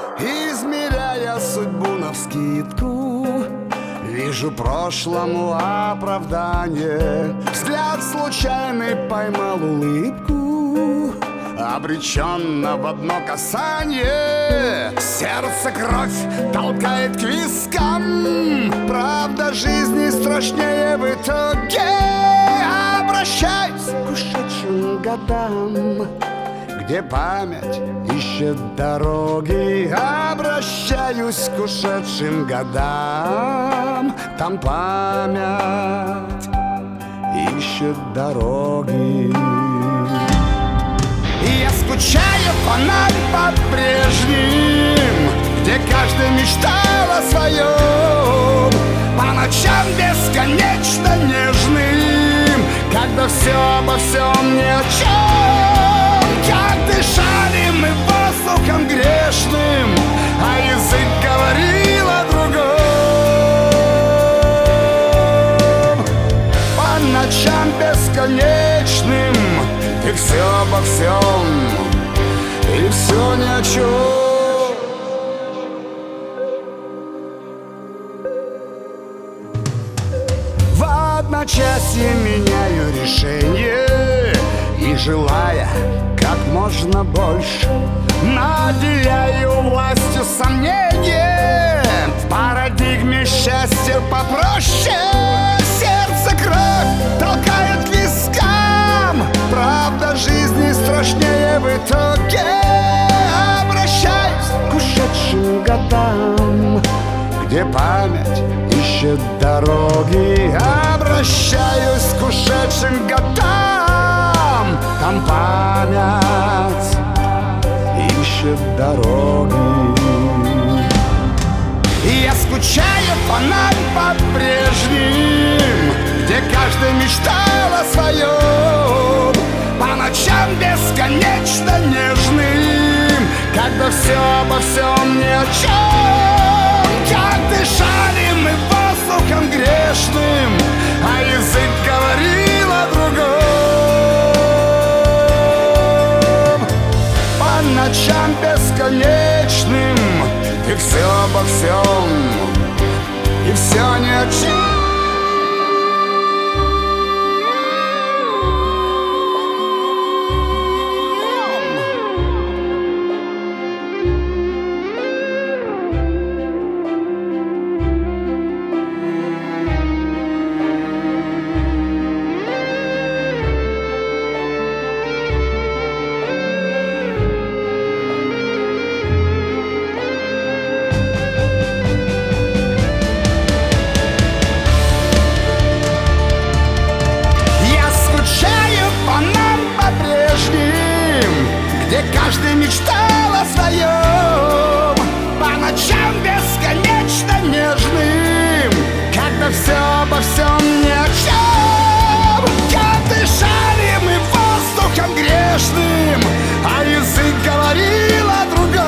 измеряя судьбу навскидку, вижу прошлому оправдание. Взгляд случайный поймал улыбку, обреченно в одно касание. Сердце кровь толкает к вискам, правда жизни страшнее в итоге. Обращаюсь к ушедшим годам, где память ищет дороги. Обращаюсь к ушедшим годам, там память ищет дороги. И я скучаю по нам, по прежним, где каждый мечтал о своем, по ночам бесконечно нежным, когда все обо всем ни о чем. Как дышали мы воздухом грешным, а язык говорил о другом. По ночам бесконечным, и все обо всем, и все ни о чем. В одночасье меняю решение и, желая как можно больше, наделяю властью сомнения. В парадигме счастья попроще. Сердце кровь толкает к вискам, правда жизни страшнее в итоге. Обращаюсь к ушедшим годам, где память ищет дороги. Обращаюсь к ушедшим годам, там память ищет дороги. И я скучаю по нам, по прежним, где каждый мечтал о своем, по ночам бесконечно нежным, когда все обо всем ни о чем. Как дышали мы воздухом грешным, а язык говорил о другом. По ночам бесконечным, и все обо всем, и все ни о чем. Где каждый мечтал о своем, по ночам бесконечно нежным, когда все обо всем ни о чем. Как дышали мы воздухом грешным, а язык говорил о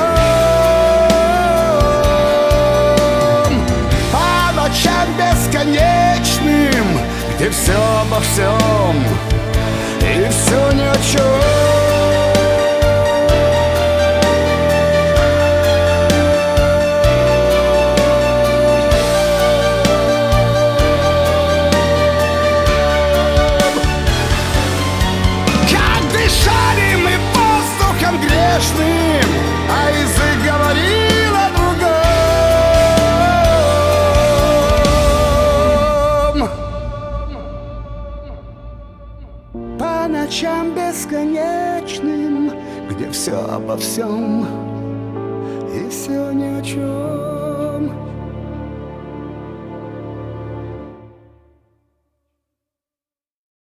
другом. По ночам бесконечным, где все обо всем, и все ни о чем. А язык говорил о другом. По ночам бесконечным, где все обо всем, и все ни о чем.